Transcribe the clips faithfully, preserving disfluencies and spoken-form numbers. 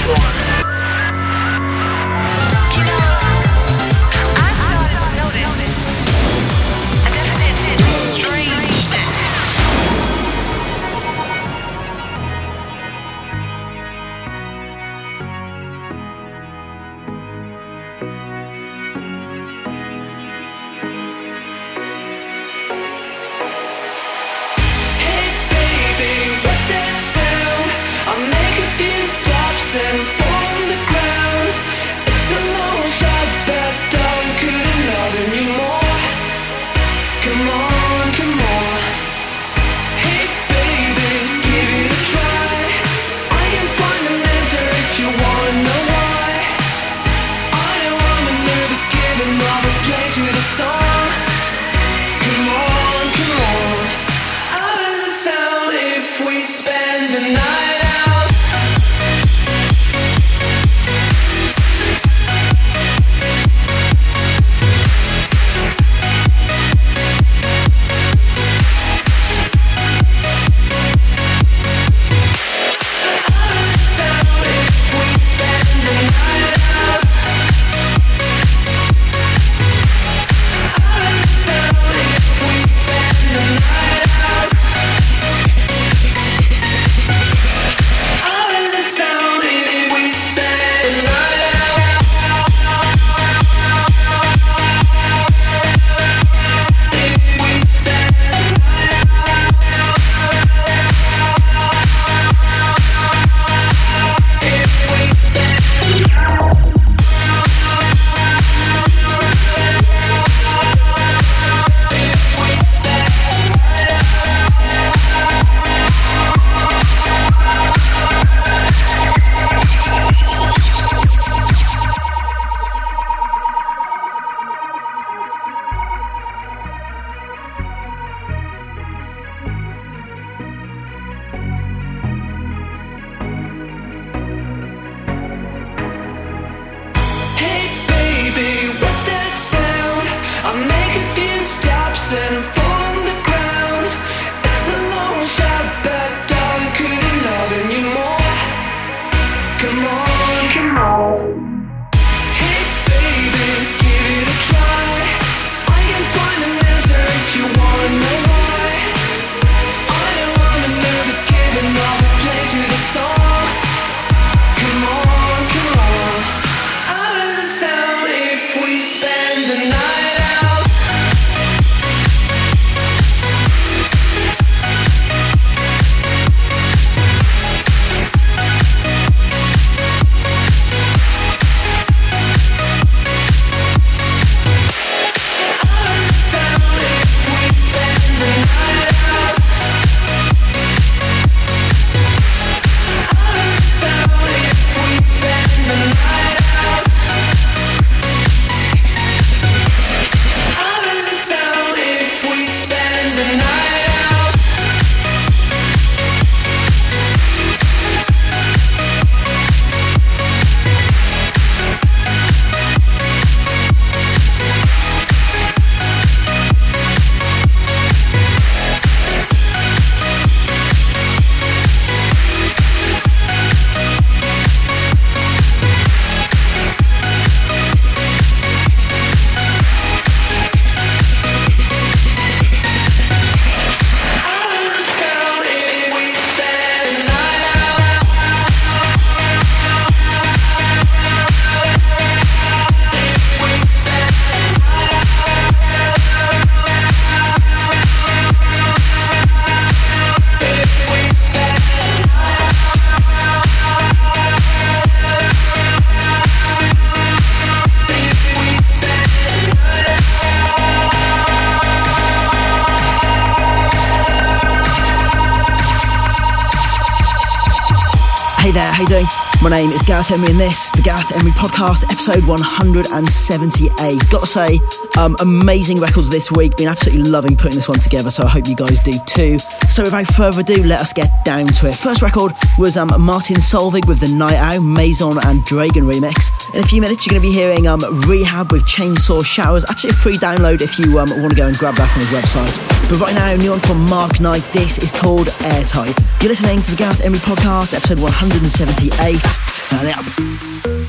Hey there, how you doing? My name is Gareth Emery and this, the Gareth Emery Podcast, episode one hundred seventy-eight. Got to say, Um, amazing records this week. Been absolutely loving putting this one together, so I hope you guys do too. So without further ado, let us get down to it. First record was um, Martin Solveig with The Night Out, Maison and Dragon remix. In a few minutes, you're going to be hearing um, Rehab with Chainsaw Showers. Actually, a free download if you um, want to go and grab that from his website. But right now, new one from Mark Knight. This is called Airtight. You're listening to the Gareth Emery Podcast, episode one seventy-eight. Turn it up.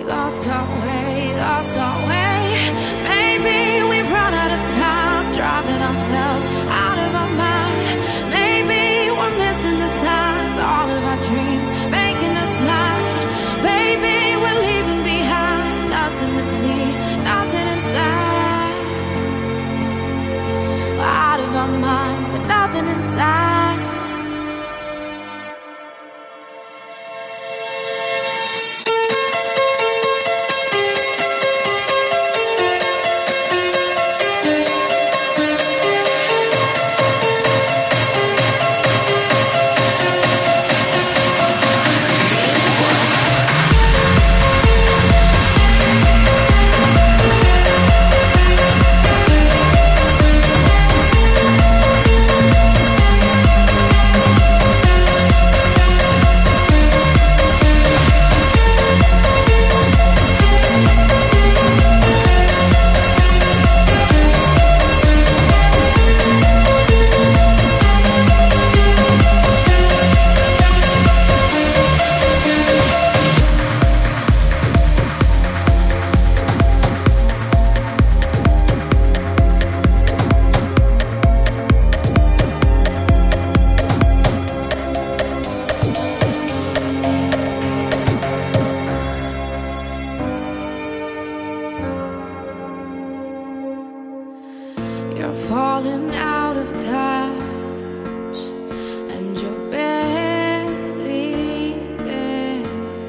lost our way, lost our way. Maybe we've run out of time, driving ourselves out of our mind. Maybe we're missing the signs, all of our dreams making us blind. Baby, we're leaving behind nothing to see, nothing inside. We're out of our minds, but nothing inside. You're falling out of touch, and you're barely there,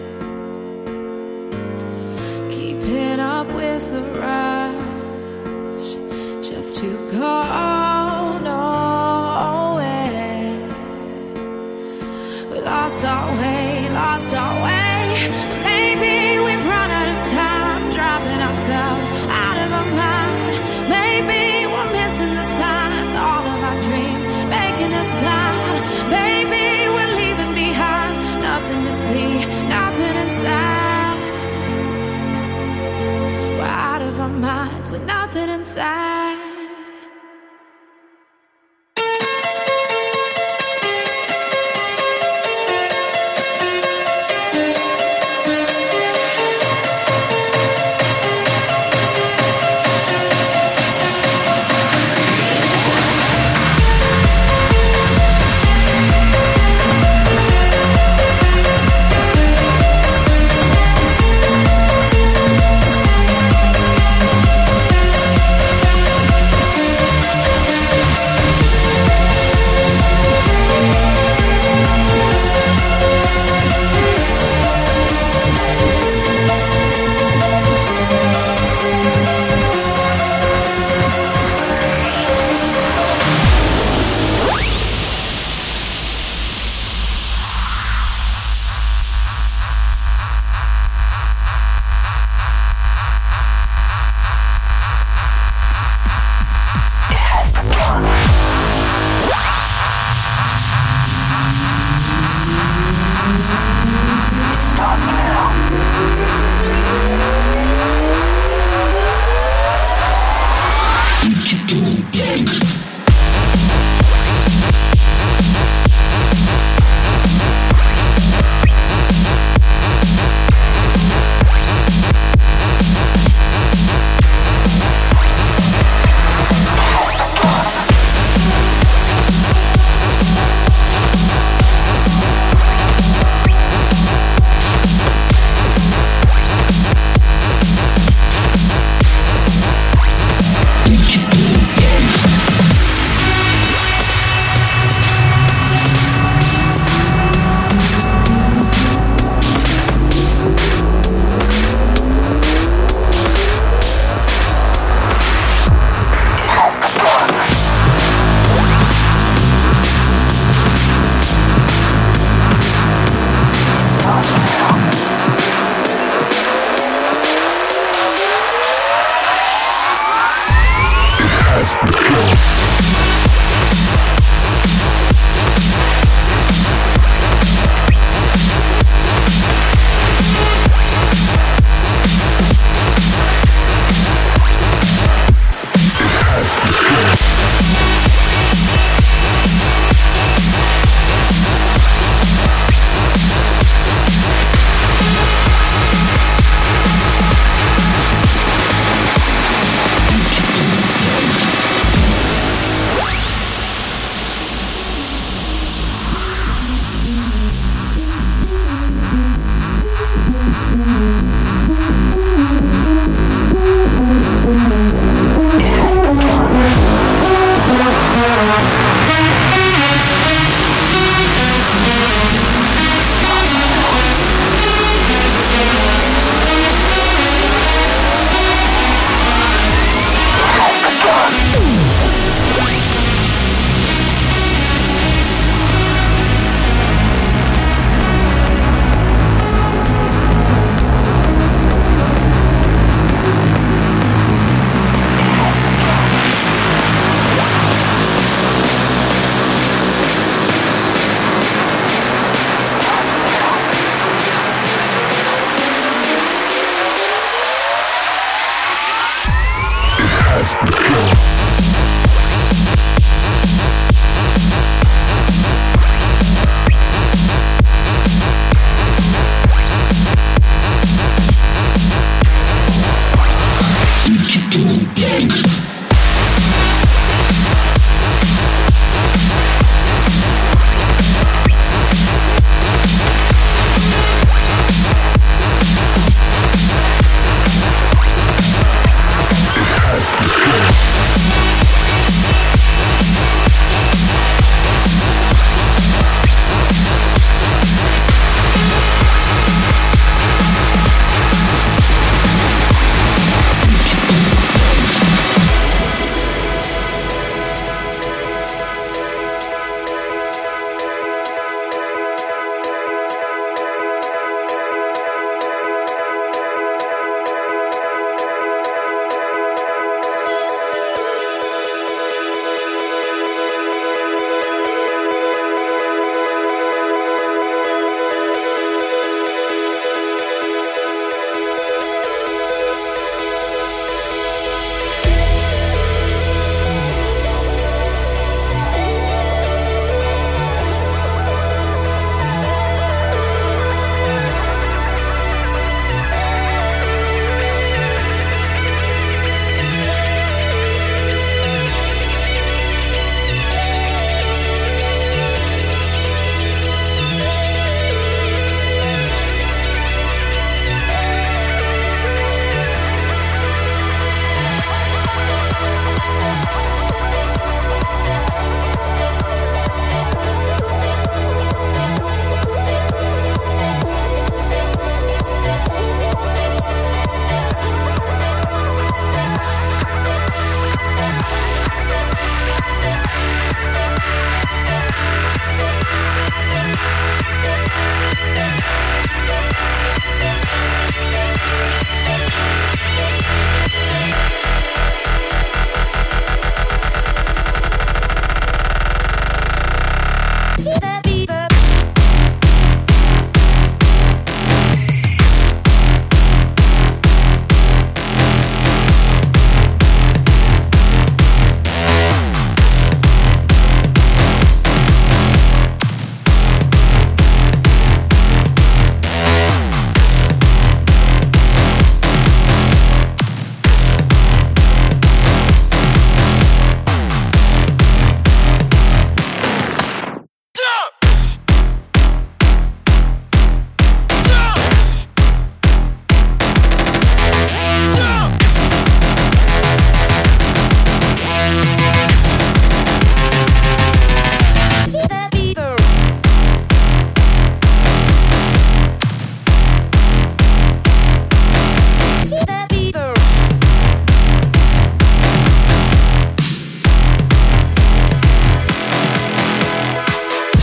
keeping up with the rush, just to go nowhere. We lost our way, lost our way. Maybe we've run out of time, driving ourselves out of our mind. Maybe missing the signs, all of our dreams making us blind. Baby, we're leaving behind nothing to see, nothing inside. We're out of our minds with nothing inside. Yeah.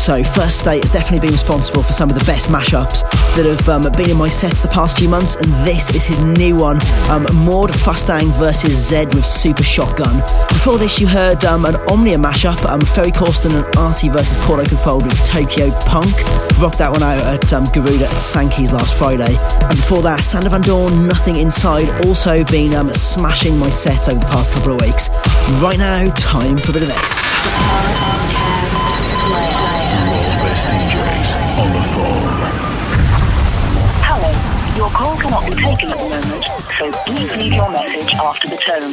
So First State has definitely been responsible for some of the best mashups that have um, been in my sets the past few months, and this is his new one, um, Maud Fustang versus Zed with Super Shotgun. Before this you heard um, an Omnia mashup, um, Ferry Corsten and Artie versus Paul Oakenfold with Tokyo Punk. Rocked that one out at um, Garuda at Sankey's last Friday. And before that, Sander Van Dorn, Nothing Inside, also been um, smashing my sets over the past couple of weeks. Right now, time for a bit of this. World's best D Js on the phone. Hello, your call cannot be taken at the moment, so please leave your message after the tone.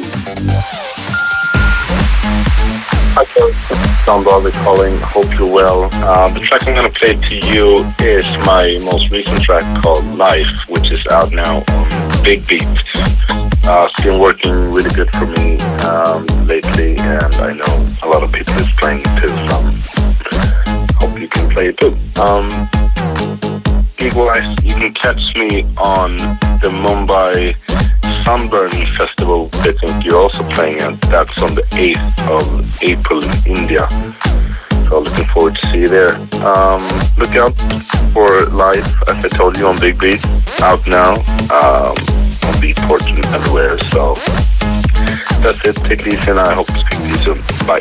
Hi, folks. Don Bobby calling. Hope you're well. Uh, the track I'm going to play to you is my most recent track called Life, which is out now on Big Beat. Uh, it's been working really good for me um, lately, and I know a lot of people is playing it too, so hope you can play it too. Um, Gig-wise, you can catch me on the Mumbai Sunburn Festival. I think you're also playing it. That's on the eighth of April in India. So looking forward to see you there. Um, look out for Live, as I told you, on Big Beat. Out now. Um, on Beatport and everywhere. So that's it. Take it easy, and I hope to speak to you soon. Bye.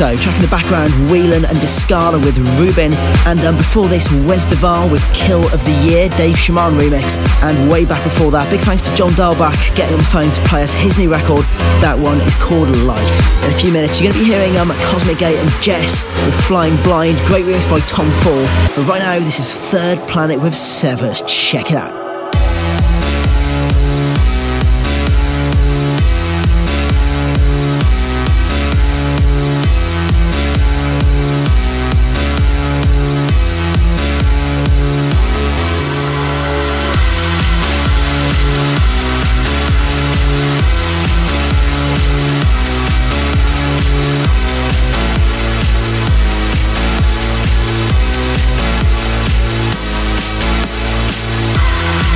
Disco. Track in the background, Whelan and Descala with Rubin. And um, before this, Wes Deval with Kill of the Year, Dave Shaman remix. And way back before that, big thanks to John Dahlbach getting on the phone to play us his new record. That one is called Life. In a few minutes, you're going to be hearing um, Cosmic Gate and Jess with Flying Blind. Great remix by Tom Fall. But right now, this is Third Planet with Severs. Check it out. We'll be right back.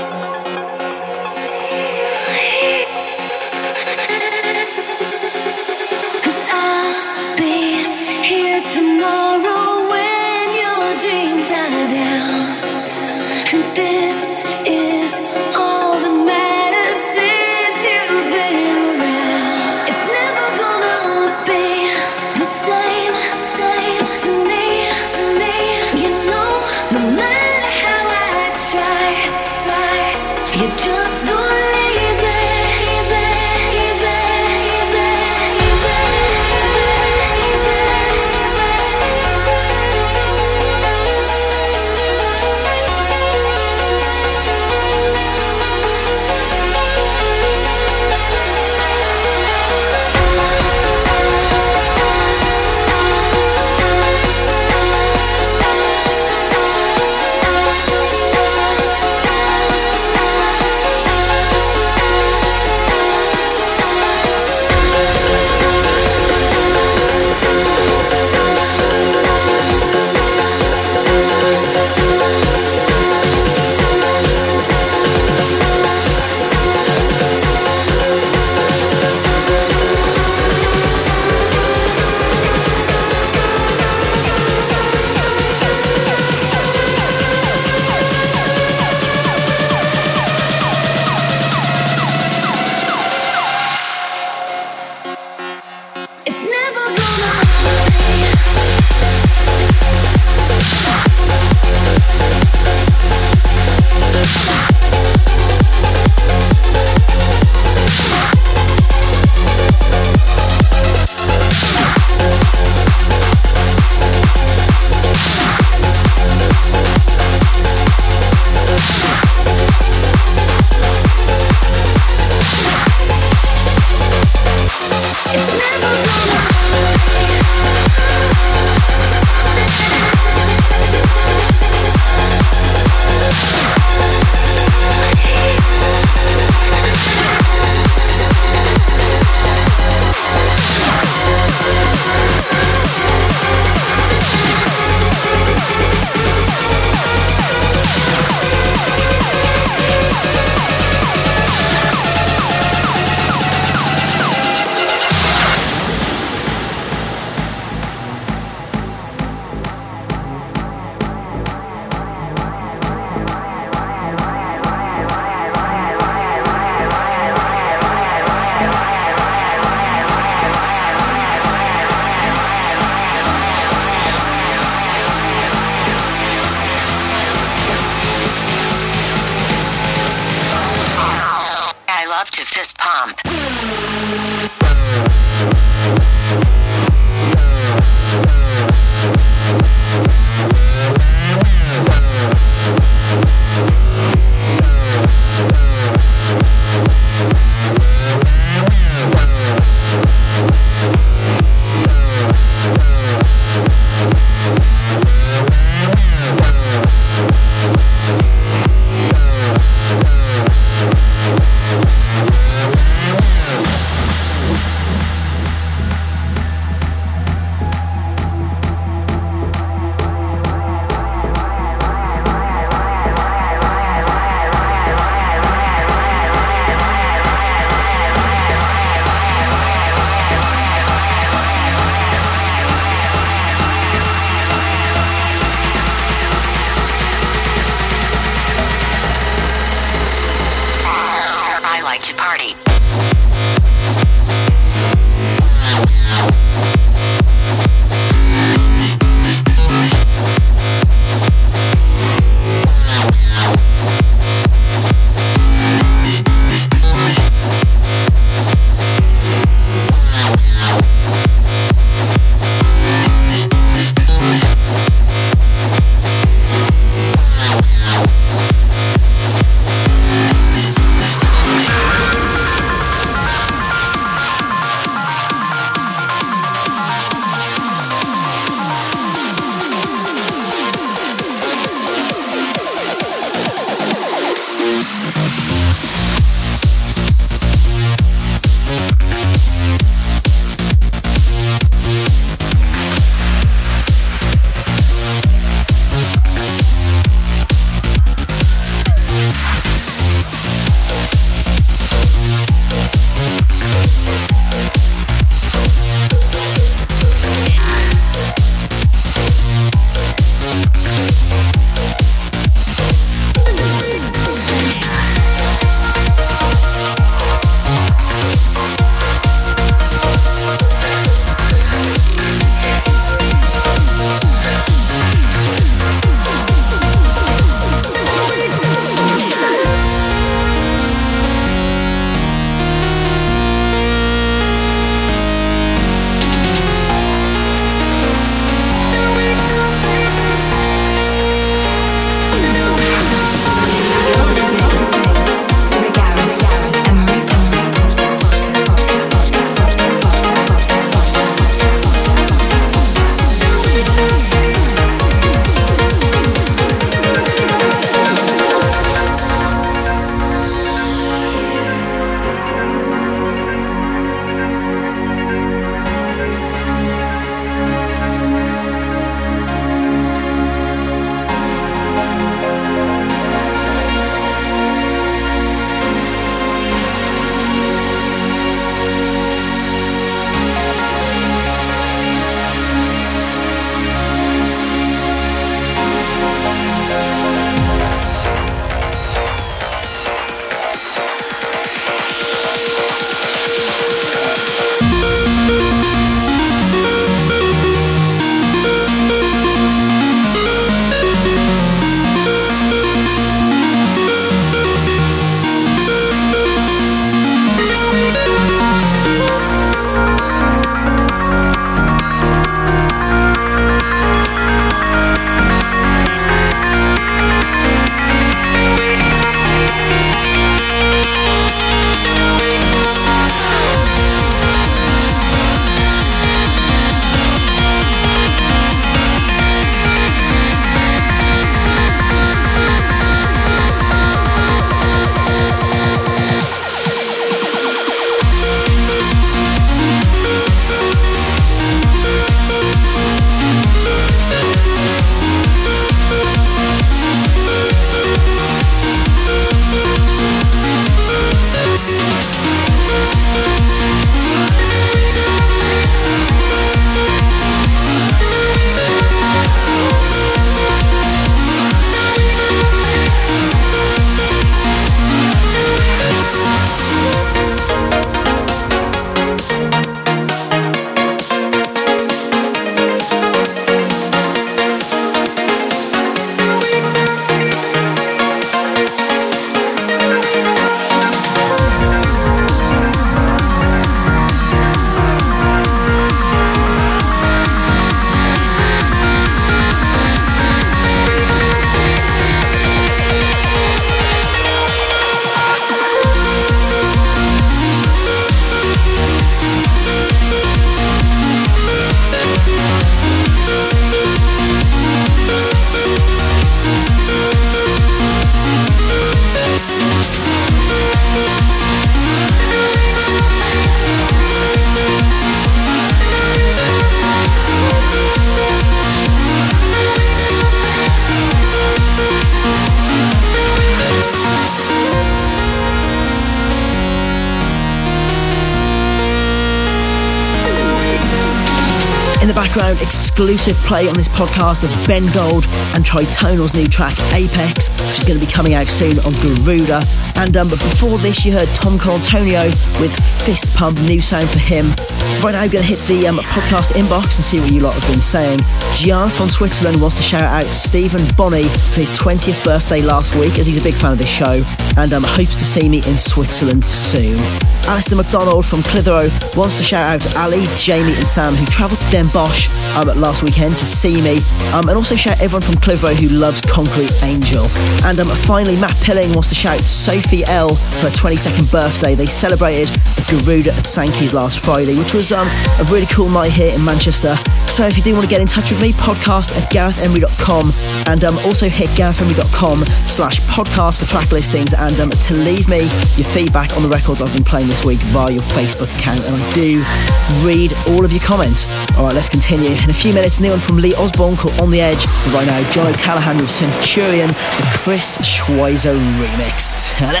In the background, exclusive play on this podcast of Ben Gold and Tritonal's new track Apex, which is going to be coming out soon on Garuda. And um, but before this, you heard Tom Colantonio with Fist Pump, new sound for him. Right now, I'm going to hit the um, podcast inbox and see what you lot have been saying. Gian from Switzerland wants to shout out Stephen Bonney for his twentieth birthday last week, as he's a big fan of this show, and um, hopes to see me in Switzerland soon. Alistair McDonald from Clitheroe wants to shout out Ali, Jamie and Sam, who travelled to Den Bosch um, last weekend to see me, um, and also shout everyone from Clitheroe who loves Concrete Angel. And um, finally, Matt Pilling wants to shout Sophie L for her twenty-second birthday. They celebrated the Garuda at Sankey's last Friday, which was um, a really cool night here in Manchester. So if you do want to get in touch with me, podcast at gareth emery dot com, and um, also hit gareth emery dot com slash podcast for track listings, and um, to leave me your feedback on the records I've been playing this week via your Facebook account, and I do read all of your comments. Alright, let's continue. In a few minutes, new one from Lee Osborne called On The Edge, but right now John O'Callaghan with Centurion, the Chris Schweizer remix. Ta-da!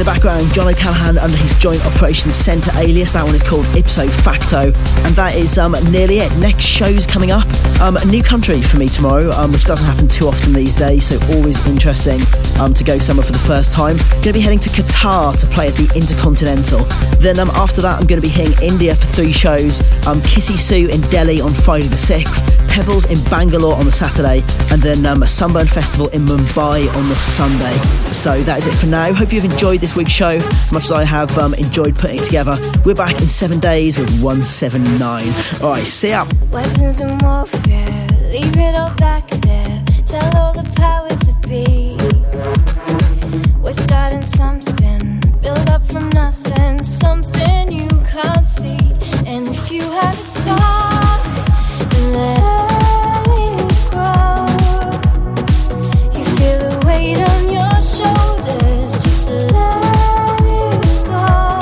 background, John O'Callaghan under his Joint Operations Centre alias. That one is called Ipso Facto, and that is um, nearly it. Next show's coming up. Um, a new country for me tomorrow, um, which doesn't happen too often these days, so always interesting um, to go somewhere for the first time. Going to be heading to Qatar to play at the Intercontinental. Then um, after that, I'm going to be hitting India for three shows. Um, Kissy Sue in Delhi on Friday the sixth. Pebbles in Bangalore on the Saturday, and then um, a Sunburn Festival in Mumbai on the Sunday. So that is it for now. Hope you've enjoyed this week's show as much as I have um, enjoyed putting it together. We're back in seven days with one seventy-nine. Alright, see ya. Weapons and warfare, leave it all back there. Tell all the powers that be, we're starting something, build up from nothing, something you can't see. And if you have a spark, then let it grow. You feel the weight on your shoulders, just let it go.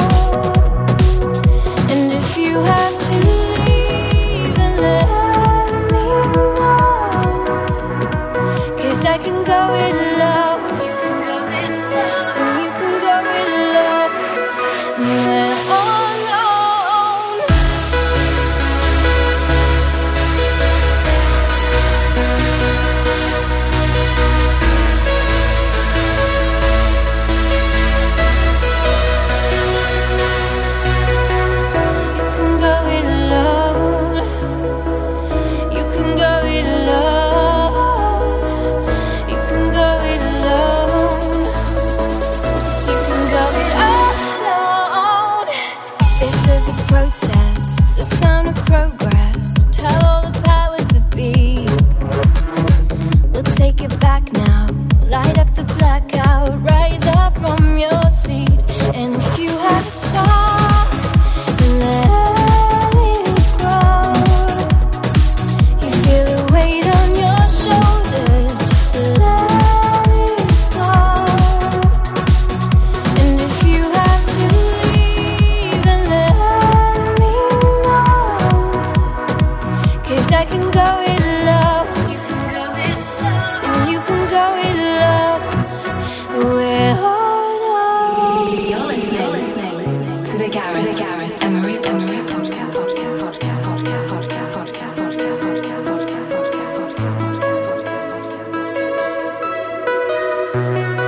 And if you have to leave, then let me know, 'cause I can go it alone. You can go it alone, and you can go it alone. We're all alone. You can go it alone. You can go it alone. You can go it alone. You can go it alone. This is a protest, the sound of progress. Tell all the powers that be, we'll take it back now. Light up the blackout, rise up from your seat. And if you have a spark, then let it grow. You feel the weight on your shoulders, just let it go. And if you have to leave, then let me know, 'cause I can go it alone. You can go it alone, and you can go it alone. We're all alone. You're listening, You're listening to the Gareth, the Gareth Emery, Emery podcast, podcast, podcast, podcast, podcast, podcast, podcast, podcast, podcast, podcast.